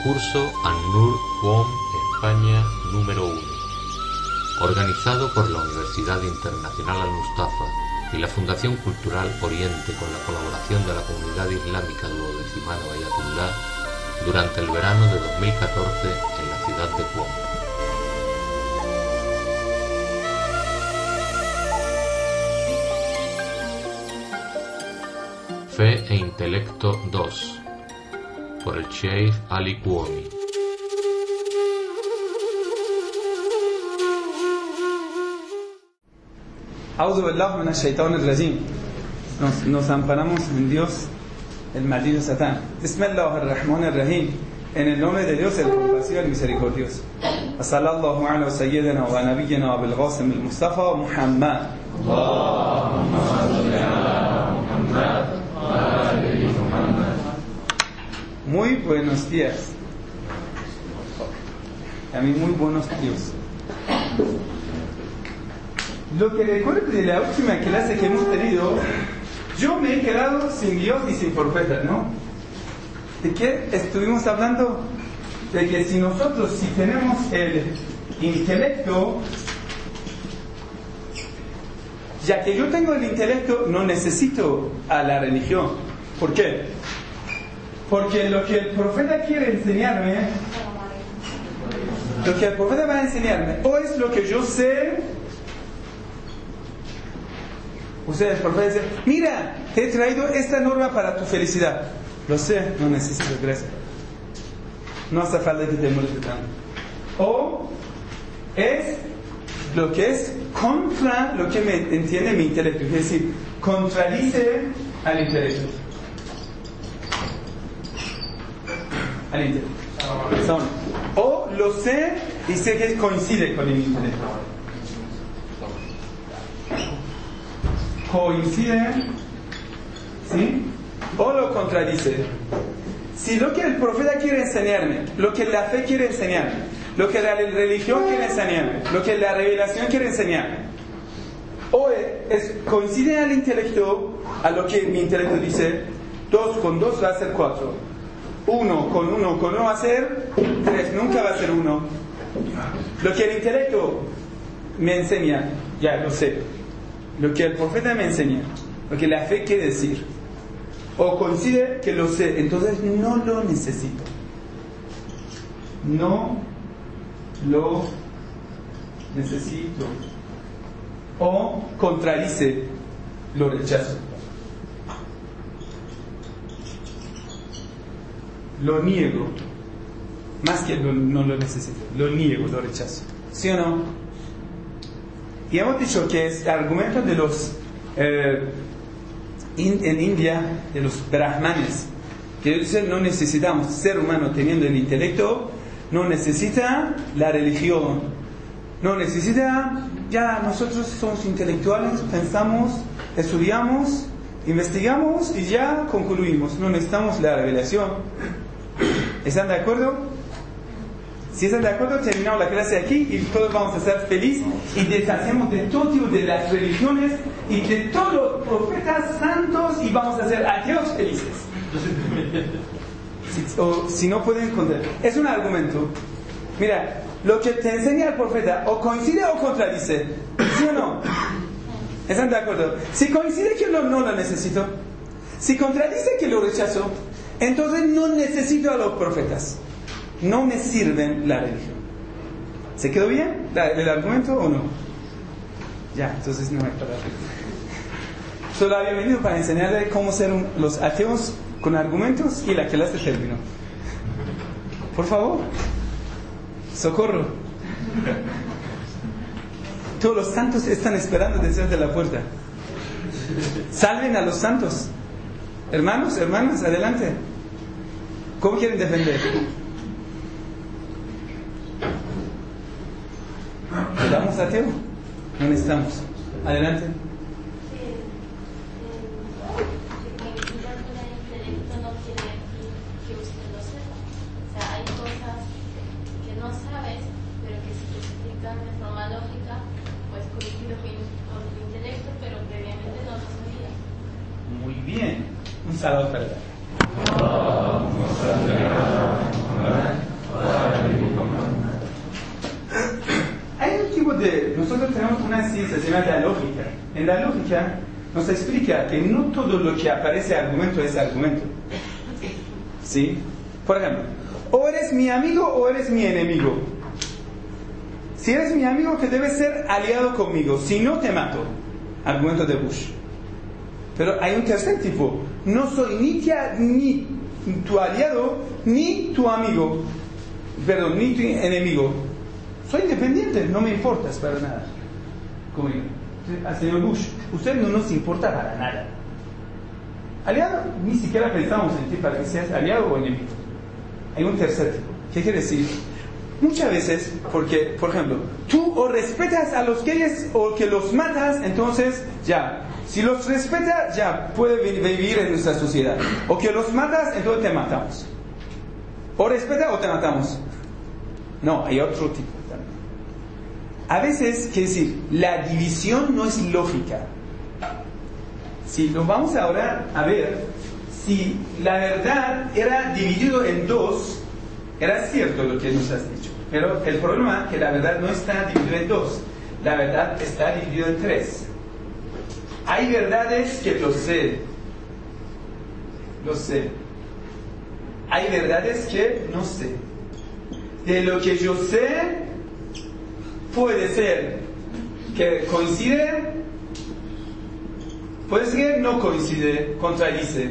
Concurso An-Nur QOM España número 1, organizado por la Universidad Internacional Al-Mustafa y la Fundación Cultural Oriente con la colaboración de la Comunidad Islámica Duodecimana Bayatullah durante el verano de 2014 en la ciudad de QOM. Fe e Intelecto 2 por el Sheikh Ali Qawmi. A'udhu billahi minash shaitanir rajim. Nos amparamos en Dios, el maldito Satán. Bismillahirrahmanirrahim. En el nombre de Dios, el compasivo y el misericordioso. Sallallahu ala sayyidina wa nabiyyina bil Qasim al Mustafa Muhammad. Allahumma salli ala Muhammad wa ali Muhammad. Muy buenos días. A mí muy buenos días. Lo que recuerdo de la última clase que hemos tenido, yo me he quedado sin Dios y sin profetas, ¿no? ¿De qué estuvimos hablando? De que si tenemos el intelecto, ya que yo tengo el intelecto, no necesito a la religión. ¿Por qué? Porque lo que el profeta quiere enseñarme, lo que el profeta va a enseñarme, o es lo que yo sé. Ustedes, el profeta dice: mira, te he traído esta norma para tu felicidad. Lo sé, no necesito, gracias. No hace falta que te moleste tanto. O es lo que es contra lo que me entiende mi intelecto, es decir, contradice al intelecto. O lo sé y sé que coincide con el intelecto. Coincide, ¿sí? O lo contradice. Si lo que el profeta quiere enseñarme, lo que la fe quiere enseñarme, lo que la religión quiere enseñarme, lo que la revelación quiere enseñarme, o coincide al intelecto, a lo que mi intelecto dice, 2 con 2 va a ser 4. 1 con 1 va a ser 3, nunca va a ser 1. Lo que el intelecto me enseña, ya lo sé. Lo que el profeta me enseña, lo que la fe quiere decir, o coincide que lo sé, entonces no lo necesito. No lo necesito. O contradice, lo rechazo. Lo niego, más que no lo necesito, lo niego, lo rechazo. ¿Sí o no? Y hemos dicho que es el argumento de los en India, de los brahmanes, que dicen: no necesitamos, ser humano teniendo el intelecto no necesita la religión, no necesita, ya nosotros somos intelectuales, pensamos, estudiamos, investigamos y ya concluimos, no necesitamos la revelación. ¿Están de acuerdo? Si están de acuerdo, terminamos la clase aquí y todos vamos a estar felices y deshacemos de todo tipo de las religiones y de todos los profetas santos y vamos a ser ateos felices. Si no pueden encontrar. Es un argumento. Mira, lo que te enseña el profeta o coincide o contradice. ¿Sí o no? ¿Están de acuerdo? Si coincide que no lo necesito, si contradice que lo rechazo, entonces no necesito a los profetas. No me sirven la religión. ¿Se quedó bien el argumento o no? Ya, entonces no hay para solo había venido para enseñarle cómo ser los ateos con argumentos y la clase terminó. Por favor, socorro. Todos los santos están esperando detrás de la puerta. Salven a los santos. Hermanos, hermanas, adelante. ¿Cómo quieren defender? ¿Quedamos ateo? No necesitamos. Adelante. Muy bien. Un saludo para él. Hay un tipo de... Nosotros tenemos una ciencia, se llama la lógica. En la lógica nos explica que no todo lo que aparece argumento es argumento. ¿Sí? Por ejemplo, o eres mi amigo o eres mi enemigo. Si eres mi amigo, que debes ser aliado conmigo. Si no, te mato. Argumento de Bush. Pero hay un tercer tipo. No soy ni tu aliado ni tu amigo. Perdón, ni tu enemigo. Soy independiente, no me importas para nada. Como yo. Al señor Bush, usted no nos importa para nada. Aliado, ni siquiera pensamos en ti para que seas aliado o enemigo. Hay un tercer tipo. ¿Qué quiere decir? Muchas veces, porque, por ejemplo, tú o respetas a los gays o que los matas, entonces ya. Si los respetas, ya puede vivir en nuestra sociedad. O que los matas, entonces te matamos. O respeta o te matamos. No, hay otro tipo también. A veces, quiere decir, la división no es lógica. Si lo vamos ahora a ver, si la verdad era dividido en dos, era cierto lo que nos has dicho. Pero el problema es que la verdad no está dividida en dos. La verdad está dividida en tres. Hay verdades que lo sé. Hay verdades que no sé. De lo que yo sé, puede ser que coincide, puede ser que no coincide, contradice.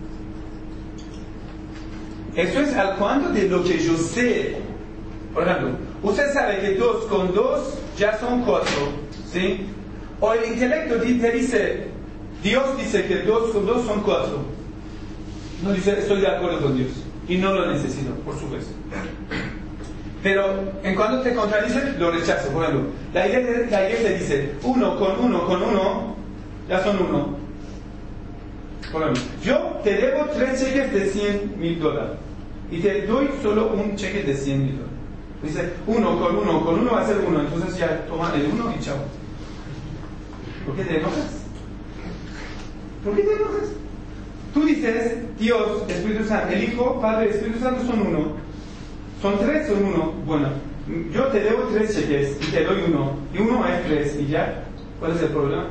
Eso es al cuanto de lo que yo sé. Por ejemplo, usted sabe que 2 con 2 ya son 4, ¿sí? O el intelecto te dice, Dios dice que 2 con 2 son 4. No dice, estoy de acuerdo con Dios. Y no lo necesito, por supuesto. Pero en cuanto te contradice, lo rechazo. Por ejemplo, la iglesia dice, 1 con 1 con 1, ya son 1. Por ejemplo, yo te debo 3 cheques de $100,000 y te doy solo un cheque de $100,000. Dice, 1 con 1 con 1 va a ser 1, entonces ya toma el 1 y chao. ¿Por qué te enojas? ¿Por qué te enojas? Tú dices, Dios, Espíritu Santo, el Hijo, Padre, Espíritu Santo son 1. Son 3 o 1. Bueno, yo te debo 3 cheques y te doy 1. Y 1 es 3 y ya. ¿Cuál es el problema?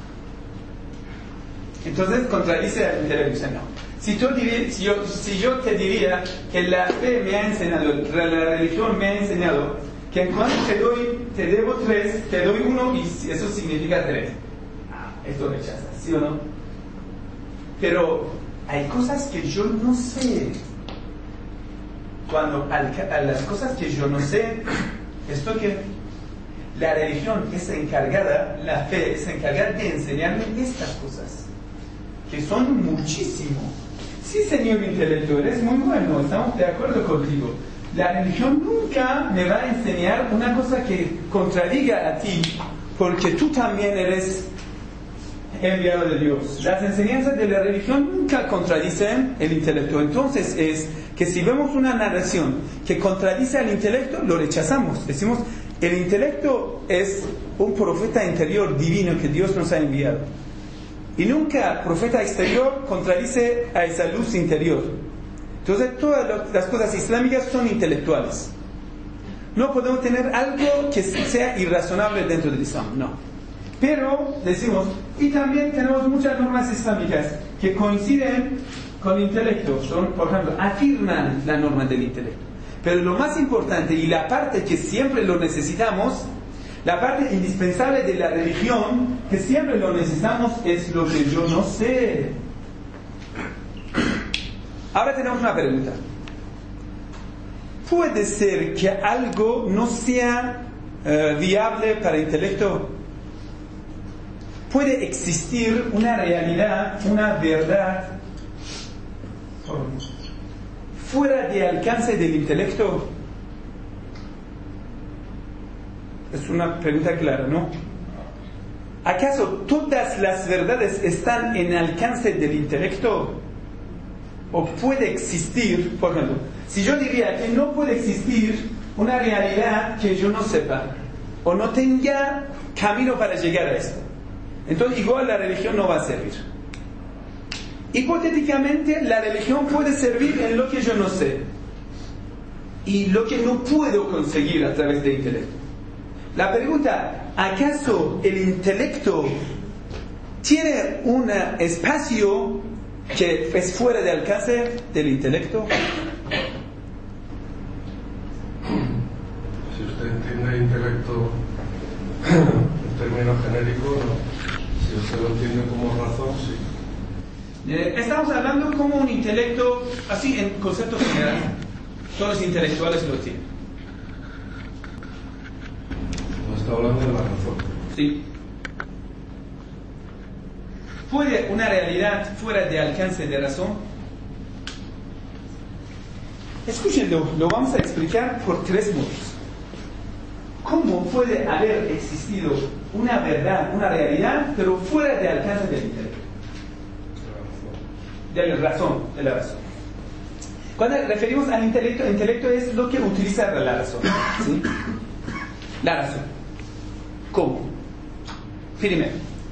Entonces contradice al intelecto. No. Si yo te diría que la fe me ha enseñado, la religión me ha enseñado que en cuanto te debo 3, te doy 1 y eso significa 3. Esto rechazas, ¿sí o no? Pero hay cosas que yo no sé. Cuando a las cosas que yo no sé, esto que la religión es encargada, la fe es encargada de enseñarme estas cosas, que son muchísimo. Sí, señor intelectual, eres muy bueno, estamos de acuerdo contigo. La religión nunca me va a enseñar una cosa que contradiga a ti, porque tú también eres enviado de Dios. Las enseñanzas de la religión nunca contradicen el intelecto. Entonces es que si vemos una narración que contradice al intelecto, lo rechazamos. Decimos, el intelecto es un profeta interior divino que Dios nos ha enviado. Y nunca el profeta exterior contradice a esa luz interior. Entonces todas las cosas islámicas son intelectuales. No podemos tener algo que sea irrazonable dentro del Islam, no. Pero decimos, y también tenemos muchas normas islámicas que coinciden con el intelecto. Son, por ejemplo, afirman la norma del intelecto. Pero lo más importante y la parte que siempre lo necesitamos, la parte indispensable de la religión, que siempre lo necesitamos, es lo que yo no sé. Ahora tenemos una pregunta. ¿Puede ser que algo no sea viable para el intelecto? ¿Puede existir una realidad, una verdad fuera de alcance del intelecto? Es una pregunta clara, ¿no? ¿Acaso todas las verdades están en alcance del intelecto? ¿O puede existir, por ejemplo, si yo diría que no puede existir una realidad que yo no sepa, o no tenga camino para llegar a esto, entonces igual la religión no va a servir. Hipotéticamente, la religión puede servir en lo que yo no sé. y lo que no puedo conseguir a través del intelecto. La pregunta, ¿acaso el intelecto tiene un espacio que es fuera de alcance del intelecto? Si usted entiende intelecto en términos genéricos, no. Si usted lo entiende como razón, sí. Estamos hablando como un intelecto, así en concepto general. Todos los intelectuales lo tienen. No está hablando de la razón. Sí. ¿Puede una realidad fuera de alcance de razón? Escúchenlo, lo vamos a explicar por 3 modos. ¿Cómo puede haber existido una verdad, una realidad, pero fuera de alcance del intelecto? De la razón. Cuando referimos al intelecto, el intelecto es lo que utiliza la razón. ¿Sí? La razón. ¿Cómo? Primero,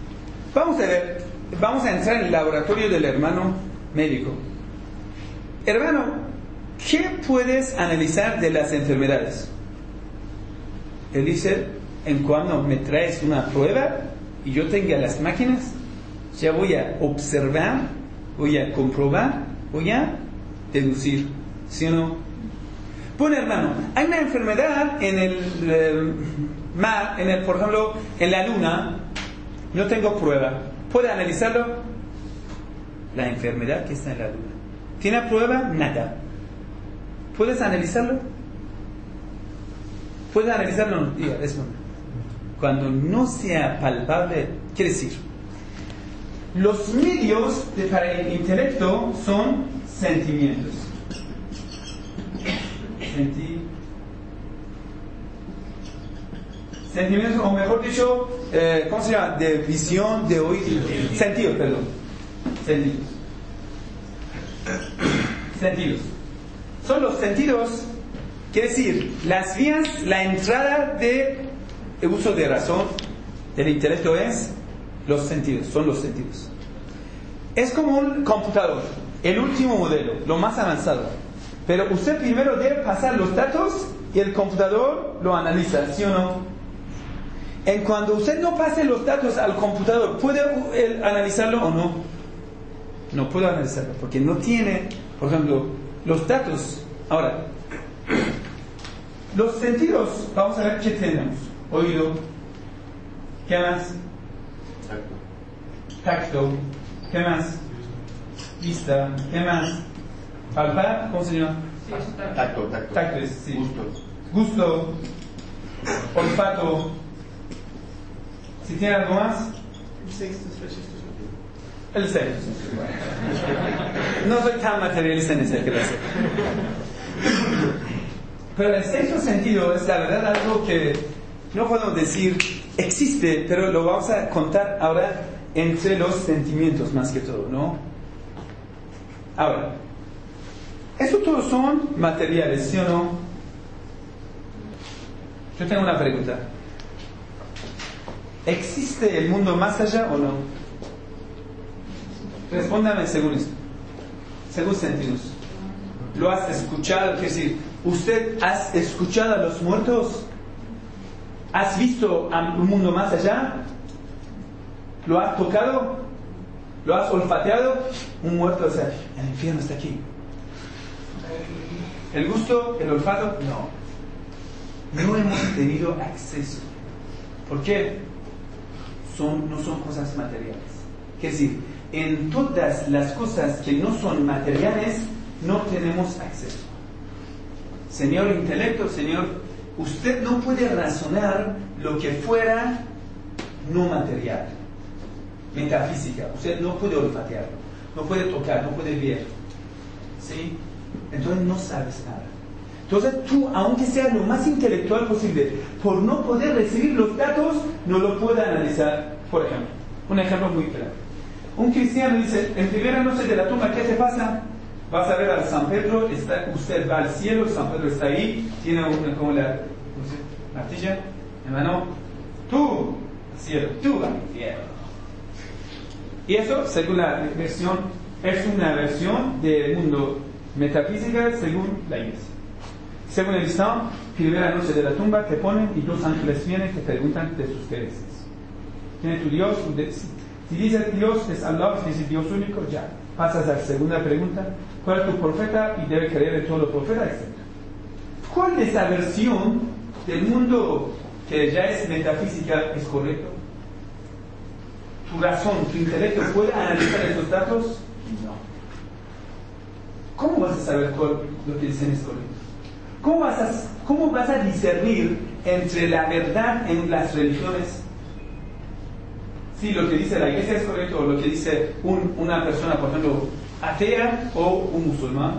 vamos a entrar en el laboratorio del hermano médico. Hermano, ¿qué puedes analizar de las enfermedades? Él dice, en cuando me traes una prueba y yo tenga las máquinas, ya voy a observar, voy a comprobar, voy a deducir, ¿sí o no? Bueno, hermano, hay una enfermedad en el mar, por ejemplo, en la luna, no tengo prueba. ¿Puede analizarlo? La enfermedad que está en la luna. ¿Tiene prueba? Nada. ¿Puedes analizarlo? ¿Puedes analizarlo? No, diga, responde. Cuando no sea palpable, quiere decir, los medios para el intelecto son sentimientos. Sentimientos, o mejor dicho, ¿cómo se llama? De visión, de oído. Sentidos, perdón. Sentidos. Son los sentidos, quiere decir, las vías, la entrada de uso de razón del intelecto es los sentidos, son los sentidos. Es como un computador, el último modelo, lo más avanzado. Pero usted primero debe pasar los datos y el computador lo analiza, ¿sí o no? En cuando usted no pase los datos al computador, ¿puede él analizarlo o no? No puede analizarlo porque no tiene, por ejemplo, los datos. Ahora, los sentidos, vamos a ver qué tenemos. Oído, ¿qué más? Tacto, ¿qué más? Vista, ¿qué más? Palpar, ¿cómo se llama? Tacto. Tacto, sí. Gusto, olfato. Si tiene algo más. El sexto. No soy tan materialista en esa clase. Pero el sexto sentido es la verdad algo que no podemos decir existe, pero lo vamos a contar ahora entre los sentimientos más que todo, ¿no? Ahora, estos todos son materiales, ¿sí o no? Yo tengo una pregunta. ¿Existe el mundo más allá o no? Respóndame según esto. Según sentidos. ¿Lo has escuchado? Es decir, ¿usted has escuchado a los muertos? ¿Has visto un mundo más allá? ¿Lo has tocado? ¿Lo has olfateado? Un muerto, o sea, el infierno está aquí. ¿El gusto? ¿El olfato? No. No hemos tenido acceso. ¿Por qué? No son cosas materiales. Es decir, en todas las cosas que no son materiales, no tenemos acceso. Señor intelecto, señor, usted no puede razonar lo que fuera no material, metafísica. Usted no puede olfatearlo, no puede tocar, no puede ver. ¿Sí? Entonces no sabes nada. Entonces tú, aunque sea lo más intelectual posible, por no poder recibir los datos, no lo puede analizar. Por ejemplo, un ejemplo muy claro. Un cristiano dice, en primera noche de la tumba, ¿qué te pasa? Vas a ver al San Pedro, usted va al cielo, San Pedro está ahí, tiene como la martilla, hermano, tú al cielo, tú al infierno. Y eso, según la versión, es una versión del mundo metafísica según la Iglesia. Según el Islam, primera noche de la tumba te ponen y 2 ángeles vienen y te preguntan de sus creencias. ¿Quién es tu Dios? Si dices Dios es Allah, si dices Dios único, ya. Pasas a la segunda pregunta. ¿Cuál es tu profeta? Y debe creer en todos los profetas, etc. ¿Cuál de esta versión del mundo que ya es metafísica es correcto? ¿Tu razón, tu intelecto puede analizar estos datos? No. ¿Cómo vas a saber lo que dicen es correcto? ¿Cómo vas a discernir entre la verdad en las religiones? Si lo que dice la iglesia es correcto o lo que dice una persona, por ejemplo, atea o un musulmán.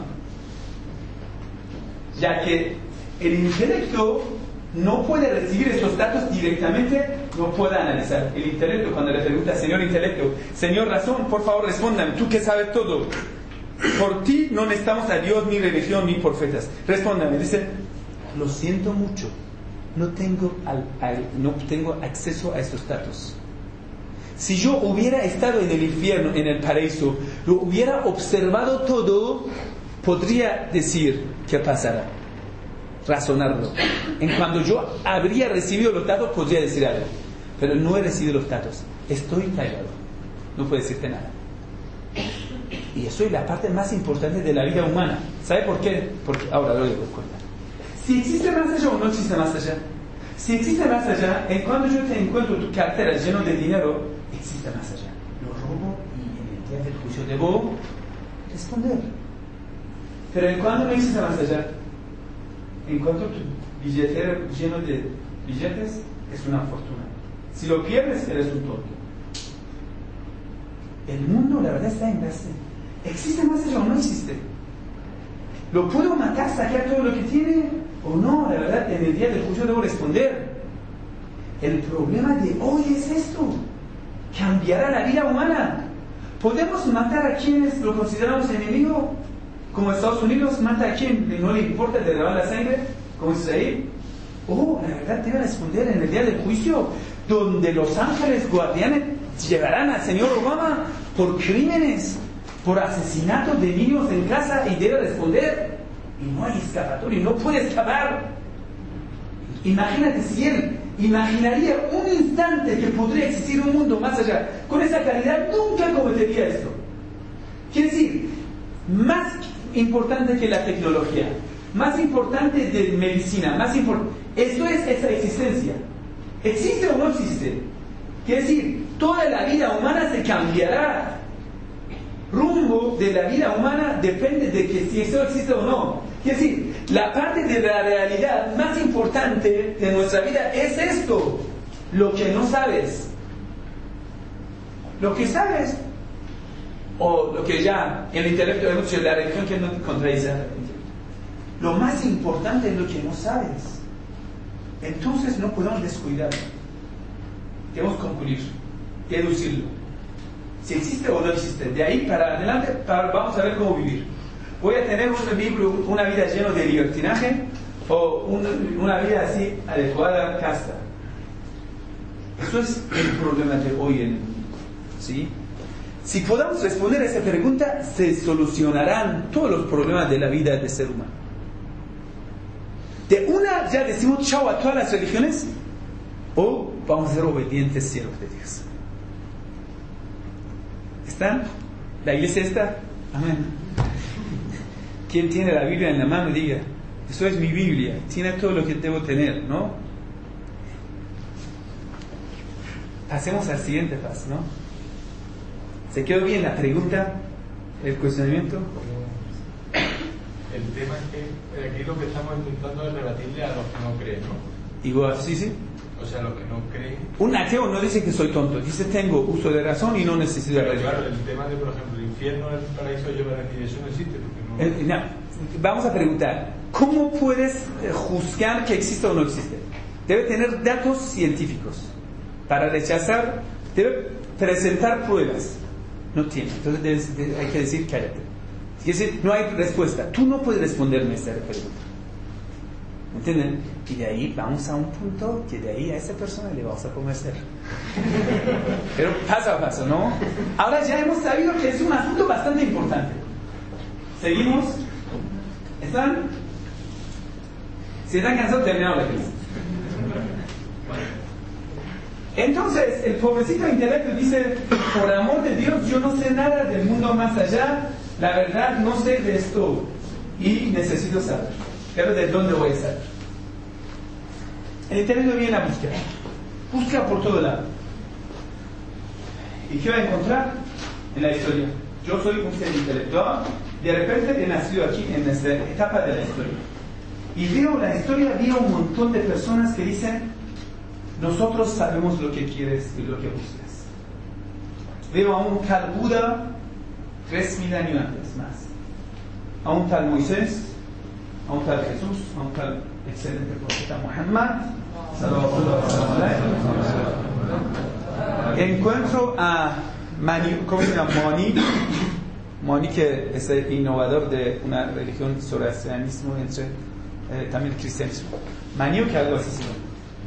Ya que el intelecto no puede recibir estos datos directamente, no puede analizar. El intelecto, cuando le pregunta, señor intelecto, señor razón, por favor respóndame, tú que sabes todo. Por ti no necesitamos a Dios, ni religión, ni profetas. Respóndame. Dice, lo siento mucho, no tengo acceso a estos datos. Si yo hubiera estado en el infierno, en el paraíso, lo hubiera observado todo, podría decir qué pasará, razonarlo. En cuando yo habría recibido los datos, podría decir algo. Pero no he recibido los datos, estoy callado, no puedo decirte nada. Y eso es la parte más importante de la vida humana. ¿Sabe por qué? Porque ahora lo digo cuenta. Si existe más allá o no existe más allá. Si existe más allá, en cuando yo te encuentro tu cartera lleno de dinero, existe más allá. Lo robo y en el día del juicio debo responder. Pero en cuando no existe más allá, en cuanto tu billetera lleno de billetes, es una fortuna. Si lo pierdes, eres un tonto. El mundo, la verdad, está en base. ¿Existe más allá o no existe? ¿Lo puedo matar, saquear todo lo que tiene? ¿O no? La verdad, en el día del juicio debo responder. El problema de hoy es esto. Cambiará la vida humana. ¿Podemos matar a quienes lo consideramos enemigo? Como Estados Unidos mata a quien no le importa derramar la sangre, como Israel. La verdad debe responder en el día del juicio, donde los ángeles guardianes llevarán al señor Obama por crímenes, por asesinatos de niños en casa, y debe responder. Y no hay escapatoria, no puede escapar. Imagínate si él imaginaría un instante que podría existir un mundo más allá. Con esa calidad nunca cometería esto. Quiere decir, más importante que la tecnología, más importante de medicina, más importante. Esto es esa existencia. ¿Existe o no existe? Quiere decir, toda la vida humana se cambiará. Rumbo de la vida humana depende de que si eso existe o no. Quiere decir, la parte de la realidad más importante de nuestra vida es esto, lo que no sabes. Lo que sabes, o lo que ya en el intelecto hemos dicho, la religión que no contradice. Lo más importante es lo que no sabes. Entonces no podemos descuidarlo. Debemos concluir, deducirlo. Si existe o no existe. De ahí para adelante vamos a ver cómo vivir. ¿Voy a tener una vida llena de libertinaje o una vida así adecuada, casta? Eso es el problema de hoy en el mundo, ¿sí? Si podamos responder a esa pregunta, se solucionarán todos los problemas de la vida del ser humano. De una ya decimos chao a todas las religiones, o vamos a ser obedientes siervos de Dios. ¿Están? ¿La iglesia está? Amén. ¿Quién tiene la Biblia en la mano? Diga, eso es mi Biblia, tiene todo lo que debo tener, ¿no? Pasemos al siguiente paso, ¿no? ¿Se quedó bien la pregunta, el cuestionamiento? El tema es que aquí lo que estamos intentando es rebatirle a los que no creen, ¿no? Igual, sí. O sea, los que no creen. Un ateo no dice que soy tonto, dice tengo uso de razón y no necesito de religión. Claro, el tema de, por ejemplo, el infierno, el paraíso, yo para decir eso no existe. Porque no... Vamos a preguntar, ¿cómo puedes juzgar que existe o no existe? Debe tener datos científicos. Para rechazar, debe presentar pruebas. No tiene, entonces hay que decir cállate. Es decir, no hay respuesta. Tú no puedes responderme esa pregunta. ¿Entienden? Y de ahí vamos a un punto que de ahí a esa persona le vamos a convencer. Pero paso a paso, ¿no? Ahora ya hemos sabido que es un asunto bastante importante. Seguimos. ¿Están? Si están cansados, terminamos la clase. Entonces, el pobrecito intelecto dice, por amor de Dios, yo no sé nada del mundo más allá, la verdad no sé de esto y necesito saber. Pero ¿de dónde voy a saber? El intelecto viene a buscar. Busca por todo lado. ¿Y qué va a encontrar? En la historia. Yo soy un ser intelectual, de repente he nacido aquí en esta etapa de la historia. Y veo la historia, veo un montón de personas que dicen, nosotros sabemos lo que quieres y lo que buscas. Veo a un tal Buda 3.000 años antes más. A un tal Moisés, a un tal Jesús, a un tal excelente profeta Muhammad. Encuentro a Mani, ¿cómo se llama? Mani, que es el innovador de una religión sobre el cristianismo entre también el cristianismo. Mani, que algo así se llama.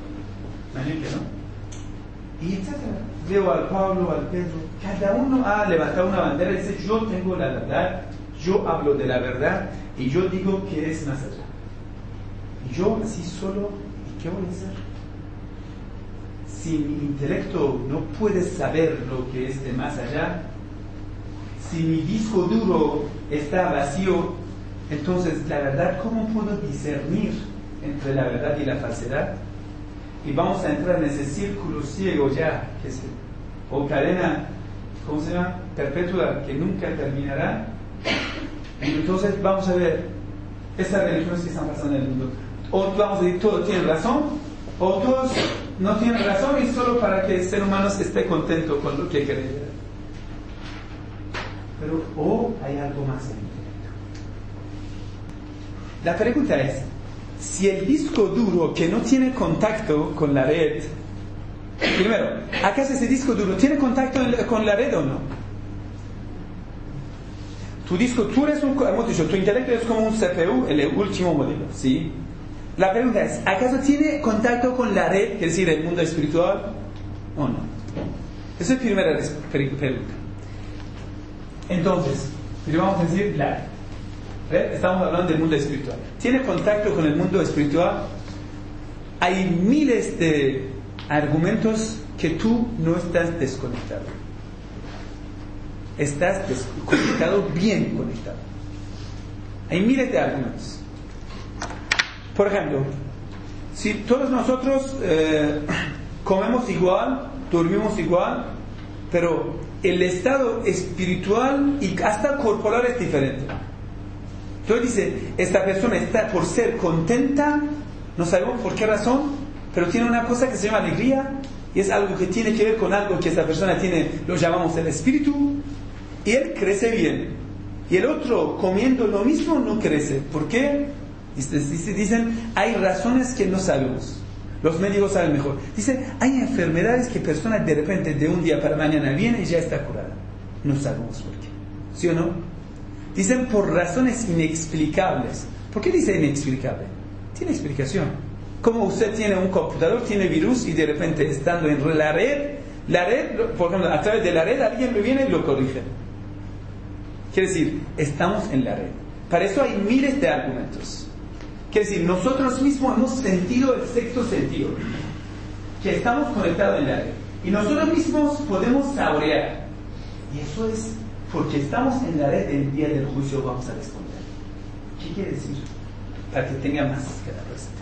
¿No? Y etcétera. Veo al Pablo, al Pedro, cada uno ha levantado una bandera y dice, yo tengo la verdad, yo hablo de la verdad y yo digo que es más allá. Y yo así solo, ¿y qué voy a hacer? Si mi intelecto no puede saber lo que es de más allá, si mi disco duro está vacío, entonces la verdad, ¿cómo puedo discernir entre la verdad y la falsedad? Y vamos a entrar en ese círculo ciego ya, o cadena, ¿cómo se llama? Perpetua, que nunca terminará. Y entonces vamos a ver esas religiones que están pasando en el mundo. O vamos a decir, todos tienen razón, o todos no tienen razón y solo para que el ser humano esté contento con lo que cree. Pero, o hay algo más en el intelecto. La pregunta es, si el disco duro que no tiene contacto con la red, primero, ¿acaso ese disco duro tiene contacto con la red o no? Tu disco, tú eres hemos dicho, tu intelecto es como un CPU, el último modelo, ¿sí? La pregunta es, ¿acaso tiene contacto con la red, es decir, el mundo espiritual o no? Esa es la primera pregunta. Entonces, vamos a decir la red. Estamos hablando del mundo espiritual. ¿Tiene contacto con el mundo espiritual? Hay miles de argumentos que tú no estás desconectado. Estás conectado, bien conectado. Hay miles de argumentos. Por ejemplo, si todos nosotros comemos igual, dormimos igual, pero el estado espiritual y hasta corporal es diferente. Entonces dice, esta persona está por ser contenta, no sabemos por qué razón, pero tiene una cosa que se llama alegría, y es algo que tiene que ver con algo que esta persona tiene, lo llamamos el espíritu, y él crece bien. Y el otro, comiendo lo mismo, no crece. ¿Por qué? Dicen, hay razones que no sabemos. Los médicos saben mejor. Dice, hay enfermedades que personas de repente, de un día para mañana, viene y ya está curada. No sabemos por qué. ¿Sí o no? Dicen por razones inexplicables. ¿Por qué dice inexplicable? Tiene explicación. Como usted tiene un computador, tiene virus y de repente estando en la red, por ejemplo, a través de la red alguien me viene y lo corrige. Quiere decir, estamos en la red. Para eso hay miles de argumentos. Quiere decir, nosotros mismos hemos sentido el sexto sentido, que estamos conectados en la red. Y nosotros mismos podemos saborear. Y eso es porque estamos en la red, el día del juicio vamos a responder. ¿Qué quiere decir? Para que tenga más que la respuesta.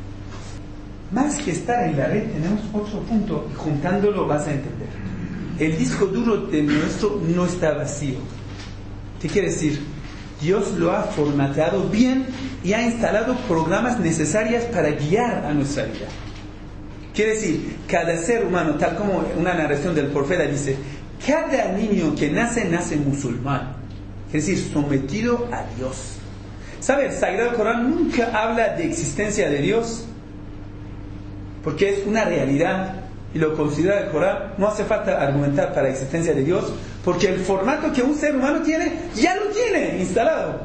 Más que estar en la red, tenemos otro punto, y juntándolo vas a entender. El disco duro de nuestro no está vacío. ¿Qué quiere decir? Dios lo ha formateado bien y ha instalado programas necesarios para guiar a nuestra vida. Quiere decir, cada ser humano, tal como una narración del profeta dice, cada niño que nace musulmán, es decir, sometido a Dios. ¿Sabe? El Sagrado Corán nunca habla de existencia de Dios, porque es una realidad y lo considera el Corán. No hace falta argumentar para la existencia de Dios, porque el formato que un ser humano tiene, ya lo tiene instalado.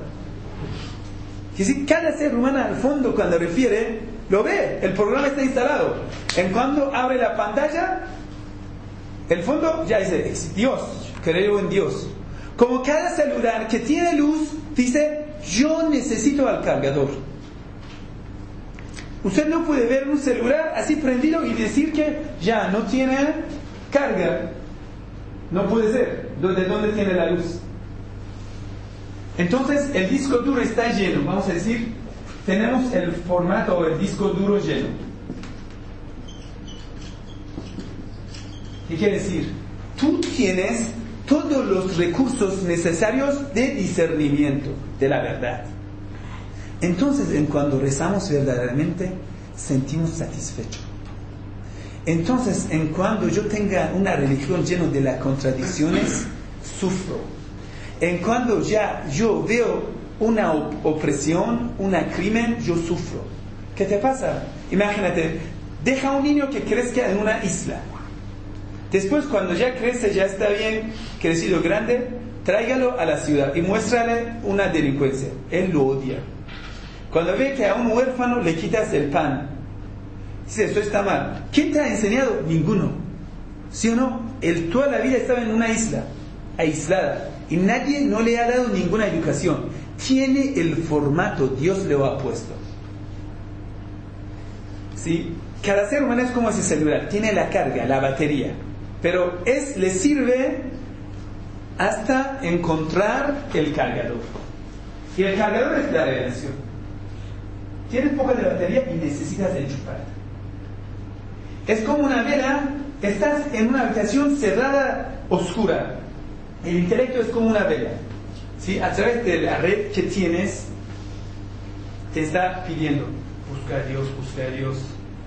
Es decir, cada ser humano al fondo, cuando refiere, lo ve, el programa está instalado. En cuando abre la pantalla, el fondo ya dice, Dios, creo en Dios. Como cada celular que tiene luz, dice, yo necesito al cargador. Usted no puede ver un celular así prendido y decir que ya no tiene carga. No puede ser. ¿De dónde tiene la luz? Entonces el disco duro está lleno. Vamos a decir, tenemos el formato o el disco duro lleno. ¿Qué quiere decir? Tú tienes todos los recursos necesarios de discernimiento de la verdad. Entonces, cuando rezamos verdaderamente, sentimos satisfechos. Entonces, cuando yo tenga una religión llena de las contradicciones, sufro. Cuando ya yo veo una opresión, un crimen, yo sufro. ¿Qué te pasa? Imagínate, deja a un niño que crezca en una isla. Después, cuando ya crece, ya está bien crecido, grande, tráigalo a la ciudad y muéstrale una delincuencia. Él lo odia. Cuando ve que a un huérfano le quitas el pan, dice, esto está mal. ¿Quién te ha enseñado? Ninguno. ¿Sí o no? Él toda la vida estaba en una isla, aislada, y nadie no le ha dado ninguna educación. Tiene el formato, Dios le ha puesto. ¿Sí? Cada ser humano es como ese celular, tiene la carga, la batería, pero le sirve hasta encontrar el cargador. Y el cargador es la revelación. Tienes poca de batería y necesitas enchufar. Es como una vela, estás en una habitación cerrada, oscura. El intelecto es como una vela. ¿Sí? A través de la red que tienes, te está pidiendo, busca a Dios, busca a Dios.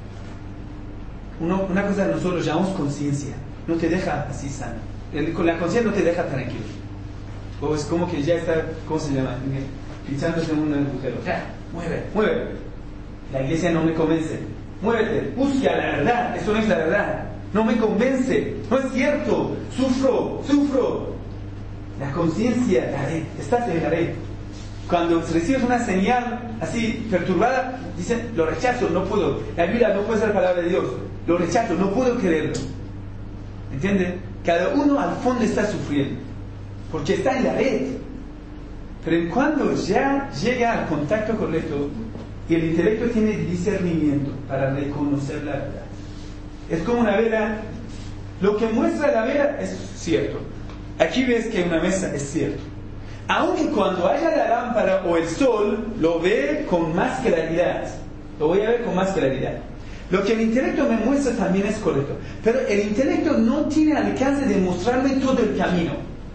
Una cosa nosotros llamamos conciencia, no te deja así sano. Con la conciencia no te deja tranquilo. O es como que ya está, ¿cómo se llama? Pinchándose en un agujero. Ya, mueve. La iglesia no me convence. Muévete, busca la verdad. Eso no es la verdad. No me convence. No es cierto. Sufro. La conciencia, la red. Estás en la red. Cuando recibes una señal así perturbada, dicen, lo rechazo, no puedo. La Biblia no puede ser palabra de Dios. Lo rechazo, no puedo creerlo. ¿Entienden? Cada uno al fondo está sufriendo, porque está en la red. Pero cuando ya llega al contacto correcto, y el intelecto tiene discernimiento para reconocer la verdad. Es como una vela. Lo que muestra la vela es cierto. Aquí ves que una mesa es cierto. Aunque cuando haya la lámpara o el sol, lo ve con más claridad. Lo voy a ver con más claridad. Lo que el intelecto me muestra también es correcto. Pero el intelecto no tiene alcance de mostrarme todo el camino.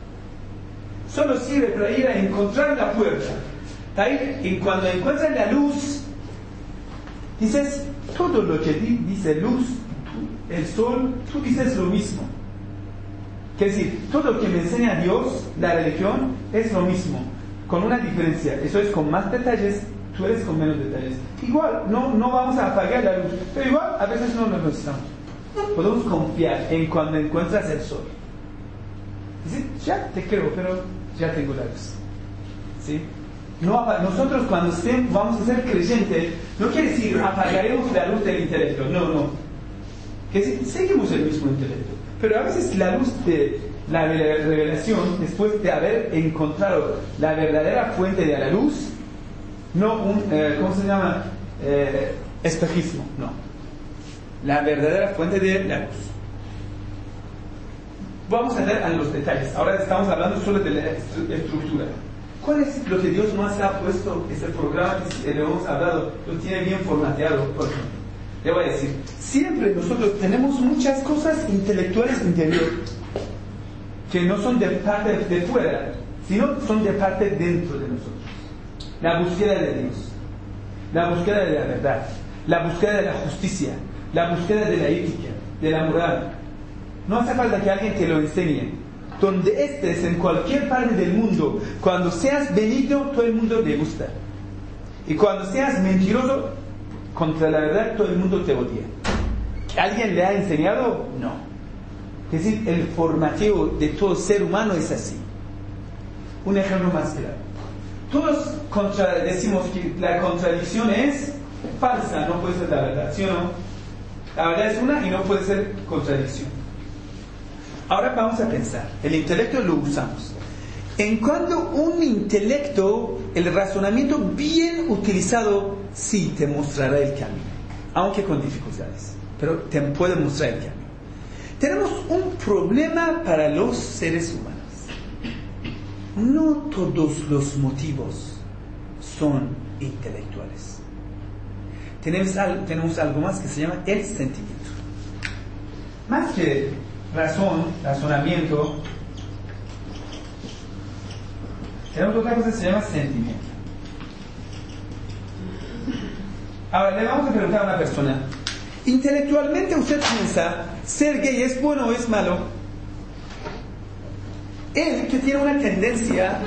Solo sirve para ir a encontrar la puerta. Y cuando encuentras la luz, dices, todo lo que dice luz, el sol, tú dices lo mismo. Es decir, todo lo que me enseña Dios, la religión, es lo mismo, con una diferencia. Eso es con más detalles, tú eres con menos detalles. Igual, no vamos a apagar la luz, pero igual a veces no nos necesitamos. Podemos confiar en cuando encuentras el sol. Decir, ya te creo, pero ya tengo la luz. ¿Sí? Nosotros cuando vamos a ser creyentes, no quiere decir apagaremos la luz del intelecto, no. Quiere decir, seguimos el mismo intelecto. Pero a veces la luz de la revelación, después de haber encontrado la verdadera fuente de la luz, no un, ¿cómo se llama? Espejismo, no. La verdadera fuente de la luz. Vamos a ver a los detalles. Ahora estamos hablando solo de la estructura. ¿Cuál es lo que Dios nos ha puesto? Ese programa que le hemos hablado, lo tiene bien formateado, por ejemplo. Le voy a decir, siempre nosotros tenemos muchas cosas intelectuales interiores que no son de parte de fuera, sino son de parte dentro de nosotros. La búsqueda de Dios, la búsqueda de la verdad, la búsqueda de la justicia, la búsqueda de la ética, de la moral. No hace falta que alguien te lo enseñe. Donde estés, en cualquier parte del mundo, cuando seas benigno, todo el mundo le gusta. Y cuando seas mentiroso, contra la verdad, todo el mundo te odia. ¿Alguien le ha enseñado? No. Es decir, el formateo de todo ser humano es así. Un ejemplo más claro. Todos decimos que la contradicción es falsa, no puede ser la verdad, ¿sí o no? La verdad es una y no puede ser contradicción. Ahora vamos a pensar, el intelecto lo usamos. En cuanto un intelecto, el razonamiento bien utilizado, sí te mostrará el camino, aunque con dificultades, pero te puede mostrar el camino. Tenemos un problema para los seres humanos. No todos los motivos son intelectuales. Tenemos algo más que se llama el sentimiento. Más que razonamiento, tenemos otra cosa que se llama sentimiento. Ahora, le vamos a preguntar a una persona: intelectualmente usted piensa, ¿ser gay es bueno o es malo? Él, que tiene una tendencia,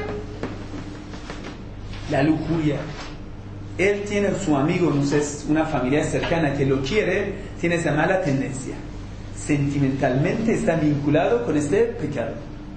la lujuria, él tiene su amigo, no sé, una familia cercana que lo quiere, tiene esa mala tendencia. Sentimentalmente está vinculado con este pecado.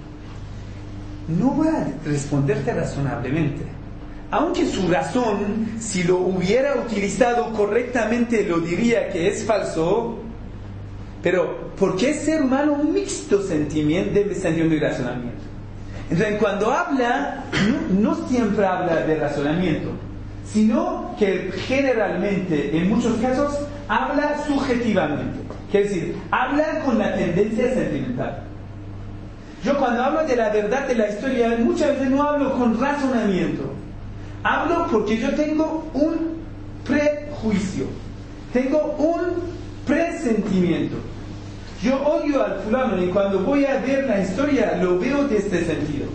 No va a responderte razonablemente. Aunque su razón, si lo hubiera utilizado correctamente, lo diría que es falso, pero porque es ser humano un mixto sentimiento y razonamiento. Entonces, cuando habla, no siempre habla de razonamiento, sino que generalmente, en muchos casos, habla subjetivamente. Quiere decir, habla con la tendencia sentimental. Yo cuando hablo de la verdad de la historia, muchas veces no hablo con razonamiento. Hablo porque yo tengo un prejuicio, tengo un presentimiento. Yo odio al fulano y cuando voy a ver la historia lo veo de este sentido.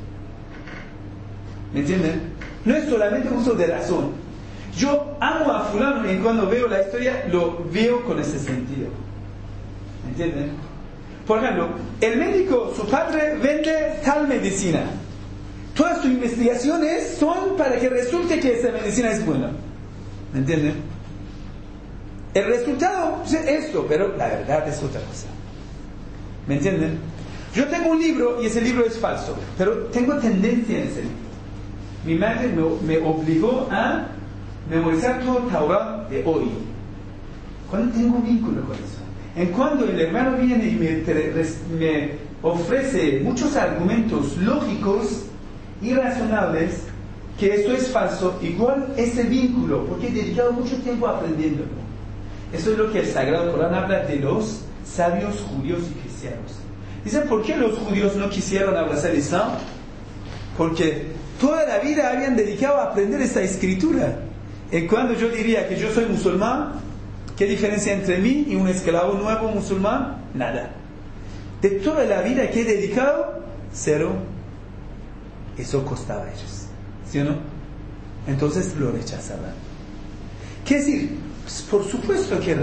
¿Me entienden? No es solamente uso de razón. Yo amo a fulano y cuando veo la historia lo veo con ese sentido. ¿Me entienden? Por ejemplo, el médico, su padre vende tal medicina. Todas sus investigaciones son para que resulte que esa medicina es buena. ¿Me entienden? El resultado es esto, pero la verdad es otra cosa. ¿Me entienden? Yo tengo un libro y ese libro es falso, pero tengo tendencia en ese libro. Mi madre me obligó a memorizar todo el Torah de hoy. ¿Cuándo tengo vínculo con eso? En cuando el hermano viene y me ofrece muchos argumentos lógicos y razonables que esto es falso, igual ese vínculo, porque he dedicado mucho tiempo aprendiéndolo. Eso es lo que el Sagrado Corán habla de los sabios judíos y cristianos. Dice, ¿por qué los judíos no quisieron abrazar el Islam? Porque toda la vida habían dedicado a aprender esta escritura. Y cuando yo diría que yo soy musulmán, ¿qué diferencia entre mí y un esclavo nuevo musulmán? Nada. De toda la vida que he dedicado, cero. Eso costaba a ellos, ¿sí o no? Entonces lo rechazaban. ¿Qué decir? Pues por supuesto que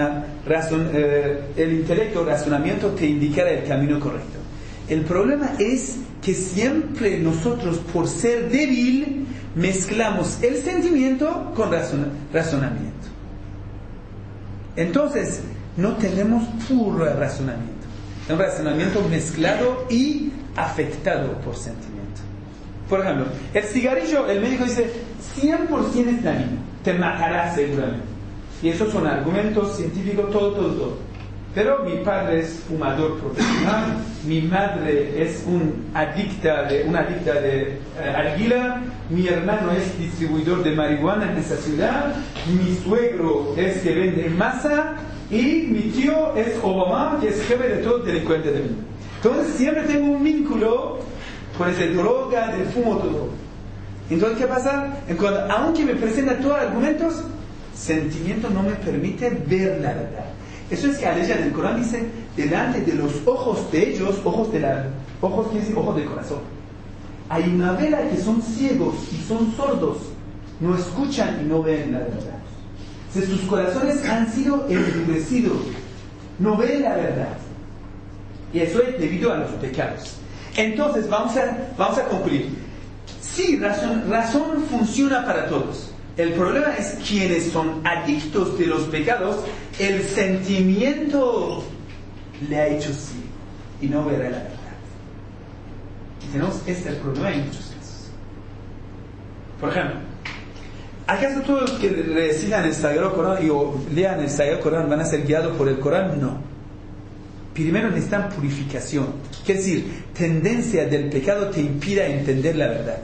el intelecto, razonamiento te indicará el camino correcto. El problema es que siempre nosotros, por ser débil, mezclamos el sentimiento con razonamiento. Entonces, no tenemos puro razonamiento. Es un razonamiento mezclado y afectado por sentimiento. Por ejemplo, el cigarrillo, el médico dice 100% es dañino, te matará seguramente. Y esos son argumentos científicos, todo. Pero mi padre es fumador profesional, mi madre es una adicta de arguila, mi hermano es distribuidor de marihuana en esa ciudad, mi suegro es que vende en masa y mi tío es Obama, que es jefe de todo delincuente de mí. Entonces siempre tengo un vínculo con esa droga, del fumo, todo. Entonces, ¿qué pasa? Aunque me presenta todos los argumentos, sentimiento no me permite ver la verdad. Eso es que la ley del Corán dice, delante de los ojos de ellos, ojos quiere decir ojos del corazón, hay una vela que son ciegos y son sordos, no escuchan y no ven la verdad. Si sus corazones han sido endurecidos, no ven la verdad. Y eso es debido a los pecados. Entonces vamos a concluir. Sí, razón funciona para todos. El problema es quienes son adictos de los pecados, el sentimiento le ha hecho ciego y no verá la verdad. Y tenemos este problema en muchos casos. Por ejemplo, ¿acaso todos los que recitan el Sagrado Corán o lean el Sagrado Corán van a ser guiados por el Corán? No. primero necesitan purificación. Quiere decir, tendencia del pecado te impida entender la verdad.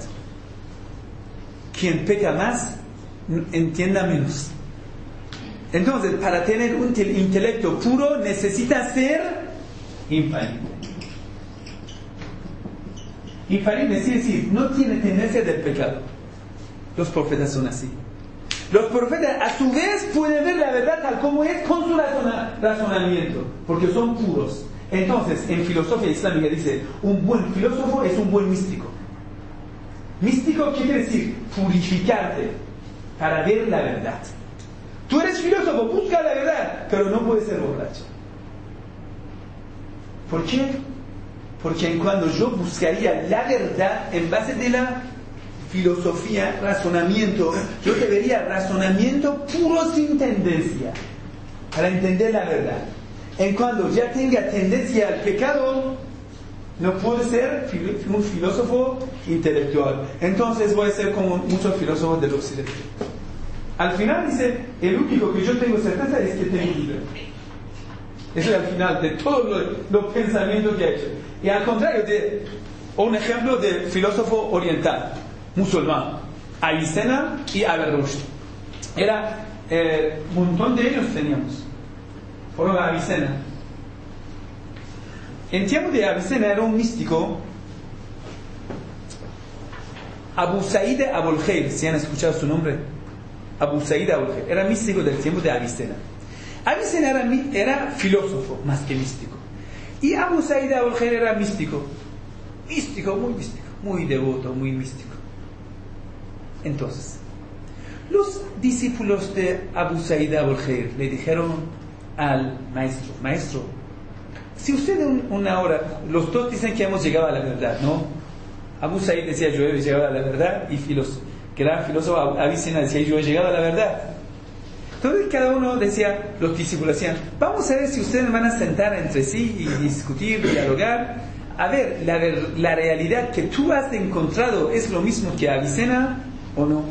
Quien peca más, entienda menos. Entonces, para tener un intelecto puro, necesita ser infalible. Infalible es decir, no tiene tendencia del pecado. Los profetas son así. Los profetas, a su vez, pueden ver la verdad tal como es con su razonamiento, porque son puros. Entonces, en filosofía islámica dice, un buen filósofo es un buen místico. Místico, ¿qué quiere decir? Purificarte para ver la verdad. Tú eres filósofo, busca la verdad, pero no puedes ser borracho. ¿Por qué? Porque en cuando yo buscaría la verdad en base de la filosofía, razonamiento, yo debería razonamiento puro sin tendencia para entender la verdad. En cuando ya tenga tendencia al pecado, no puedo ser un filósofo intelectual. Entonces voy a ser como muchos filósofos del occidente. Al final dice, el único que yo tengo certeza es que tengo libre. Eso es al final de todos los pensamientos que ha hecho. Y al contrario, un ejemplo de filósofo oriental, musulmán, Avicena y Averroes. Era, un montón de ellos teníamos. Por ejemplo, Avicena. En tiempo de Avicena era un místico, Abu Said Abul Khair, si han escuchado su nombre. Abu Said Abul Khair, era místico del tiempo de Avicena. Avicena era filósofo más que místico. Y Abu Said Abul Khair era místico, muy devoto, muy místico. Entonces, los discípulos de Abu Said Abul Khair le dijeron al maestro, si usted una hora, los dos dicen que hemos llegado a la verdad, ¿no? Abu Said decía, yo he llegado a la verdad, y que era filósofo, Avicena decía, yo he llegado a la verdad. Entonces cada uno decía, los discípulos decían, vamos a ver si ustedes van a sentar entre sí y discutir, dialogar, a ver, la realidad que tú has encontrado es lo mismo que Avicena o no.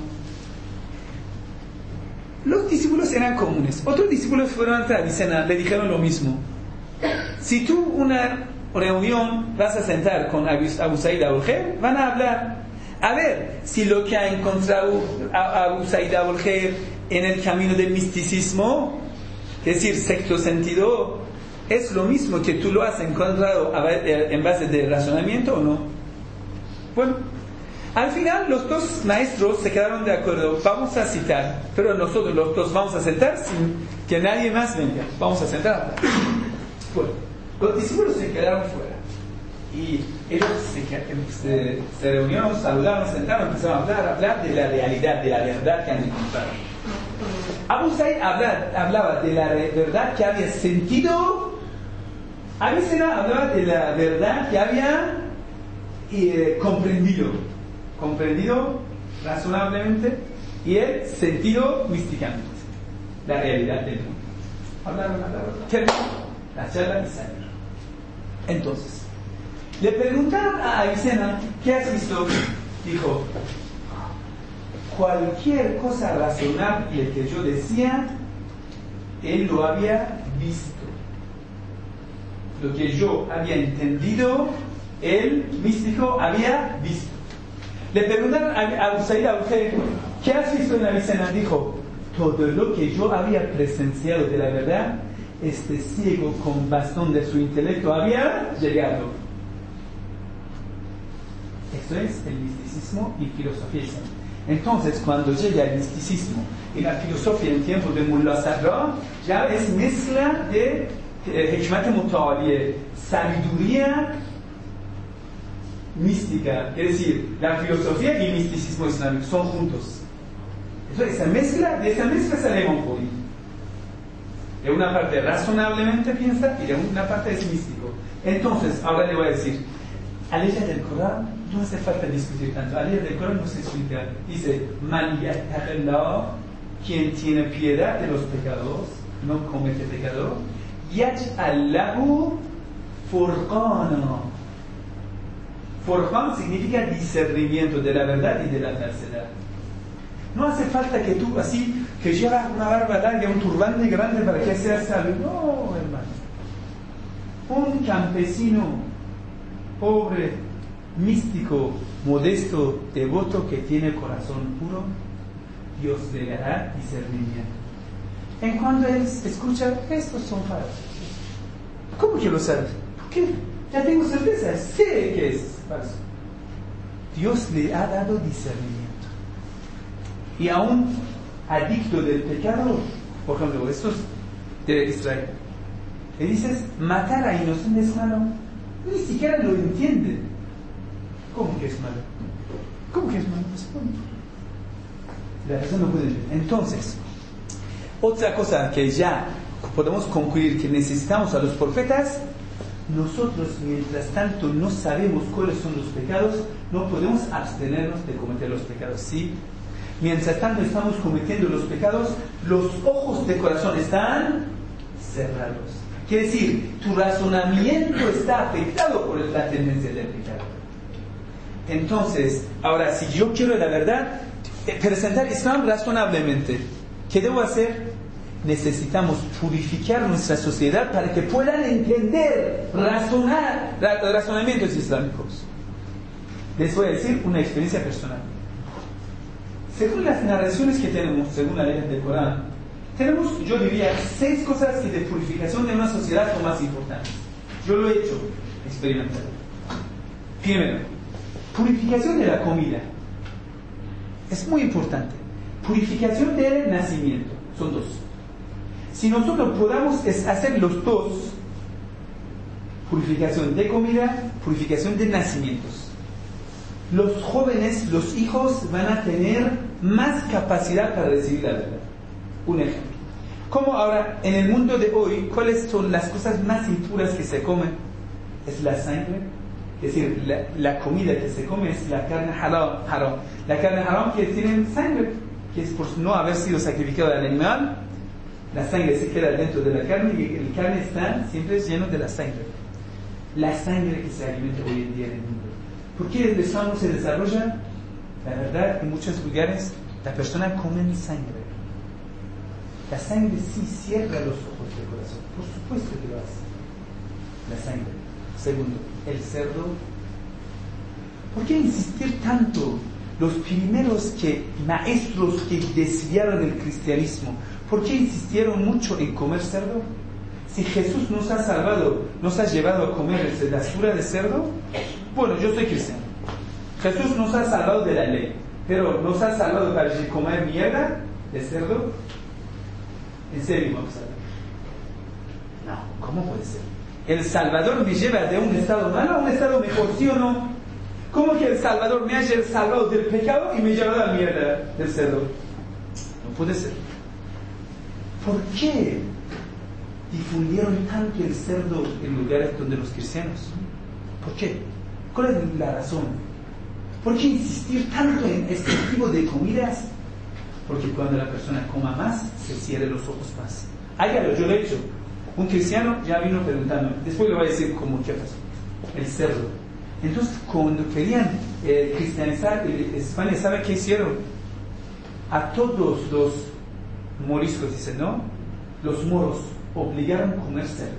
Los discípulos eran comunes. Otros discípulos fueron ante Avicena, le dijeron lo mismo. Si tú una reunión vas a sentar con Abu Said Abul Khair, van a hablar. A ver si lo que ha encontrado Abu Said Abul Khair en el camino del misticismo, es decir, sexto sentido, es lo mismo que tú lo has encontrado en base de razonamiento o no. Bueno, al final los dos maestros se quedaron de acuerdo, vamos a citar, pero nosotros los dos vamos a sentar sin que nadie más venga, vamos a sentar. Bueno, los discípulos se quedaron fuera y ellos se reunieron, saludaron, sentaron, empezaron a hablar de la realidad, de la verdad que han encontrado. Abu Said hablaba de la verdad que había sentido, Avicena hablaba de la verdad que había comprendido razonablemente, y él sentido místicamente la realidad del mundo. Hablaron, terminó la charla y salieron. Entonces le preguntaron a Avicena, ¿qué has visto? Dijo, cualquier cosa razonable que yo decía, él lo había visto. Lo que yo había entendido, el místico había visto. Le preguntaron a Abu Said Abul Khair, ¿qué has visto en Avicena? Dijo, todo lo que yo había presenciado de la verdad, este ciego con bastón de su intelecto había llegado. Esto es el misticismo y filosofía islámica. Entonces, cuando llega el misticismo y la filosofía en tiempo de Mullah Sadra, ya es mezcla de hikmat mutawaliye, sabiduría mística, es decir, la filosofía y el misticismo islámico son juntos. Entonces, de esa mezcla sale Imam Khomeni. De una parte razonablemente piensa y de una parte es místico. Entonces, ahora le voy a decir, al leer del Corán no hace falta discutir tanto. Al leer del Corán no se explica. Dice, Man yattaqillah, quien tiene piedad de los pecados, no comete pecado, yaj'al lahu furqana. Furqan significa discernimiento de la verdad y de la falsedad. No hace falta que tú así, que llevas una barba larga, un turbante grande para que seas sabio. No, hermano. un campesino pobre, místico, modesto, devoto, que tiene corazón puro, Dios le dará discernimiento. En cuanto él escucha, estos son falsos. ¿Cómo que lo sabes? ¿Por qué? Ya tengo certeza, sé que es falso. Dios le ha dado discernimiento. Y a un adicto del pecado, por ejemplo, estos de Israel, le dices, matar a inocentes es malo, ni siquiera lo entienden. ¿Cómo que es malo? ¿Cómo que es malo? Pues, bueno, la razón no puede entender. Entonces, otra cosa que ya podemos concluir que necesitamos a los profetas, nosotros mientras tanto no sabemos cuáles son los pecados, no podemos abstenernos de cometer los pecados. ¿Sí? Mientras tanto estamos cometiendo los pecados, los ojos de corazón están cerrados. Quiere decir, tu razonamiento está afectado por la tendencia del pecado. Entonces, ahora, si yo quiero la verdad, presentar Islam razonablemente, ¿qué debo hacer? Necesitamos purificar nuestra sociedad para que puedan entender, razonar razonamientos islámicos. Les voy a decir una experiencia personal. Según las narraciones que tenemos, según la ley del Corán, tenemos, yo diría, 6 cosas que de purificación de una sociedad son más importantes. Yo lo he hecho, experimentado. Primero, purificación de la comida. Es muy importante. Purificación del nacimiento. Son 2. Si nosotros podamos hacer los 2, purificación de comida, purificación de nacimientos, los jóvenes, los hijos van a tener más capacidad para recibir la verdad. Un ejemplo. Como ahora, en el mundo de hoy, ¿cuáles son las cosas más impuras que se comen? Es la sangre. Es decir, la comida que se come es la carne haram. La carne haram que tiene sangre, que es por no haber sido sacrificada al animal. La sangre se queda dentro de la carne y el carne está siempre lleno de la sangre. La sangre que se alimenta hoy en día en el mundo. ¿Por qué el Islam no se desarrolla? La verdad, en muchos lugares la persona come sangre. La sangre sí cierra los ojos del corazón. Por supuesto que lo hace. La sangre. Segundo, el cerdo. ¿Por qué insistir tanto? Los primeros maestros que desviaron el cristianismo, ¿por qué insistieron mucho en comer cerdo? Si Jesús nos ha salvado, nos ha llevado a comer la basura de cerdo. Bueno, yo soy cristiano. Jesús nos ha salvado de la ley, pero nos ha salvado para comer mierda de cerdo. ¿En serio vamos a ver? No, ¿cómo puede ser? ¿El Salvador me lleva de un estado malo a un estado mejor, sí o no? ¿Cómo que el Salvador me haya salvado del pecado y me lleva a la mierda del cerdo? No puede ser. ¿Por qué difundieron tanto el cerdo en lugares donde los cristianos? ¿Por qué? ¿Cuál es la razón? ¿Por qué insistir tanto en este tipo de comidas? Porque cuando la persona coma más, se cierren los ojos más. Hágalo, yo lo he hecho. Un cristiano ya vino preguntando, después le voy a decir cómo qué pasó. El cerdo. Entonces, cuando querían cristianizar España, ¿sabe qué hicieron? A todos los moriscos, dicen, ¿no? Los moros obligaron a comer cerdo.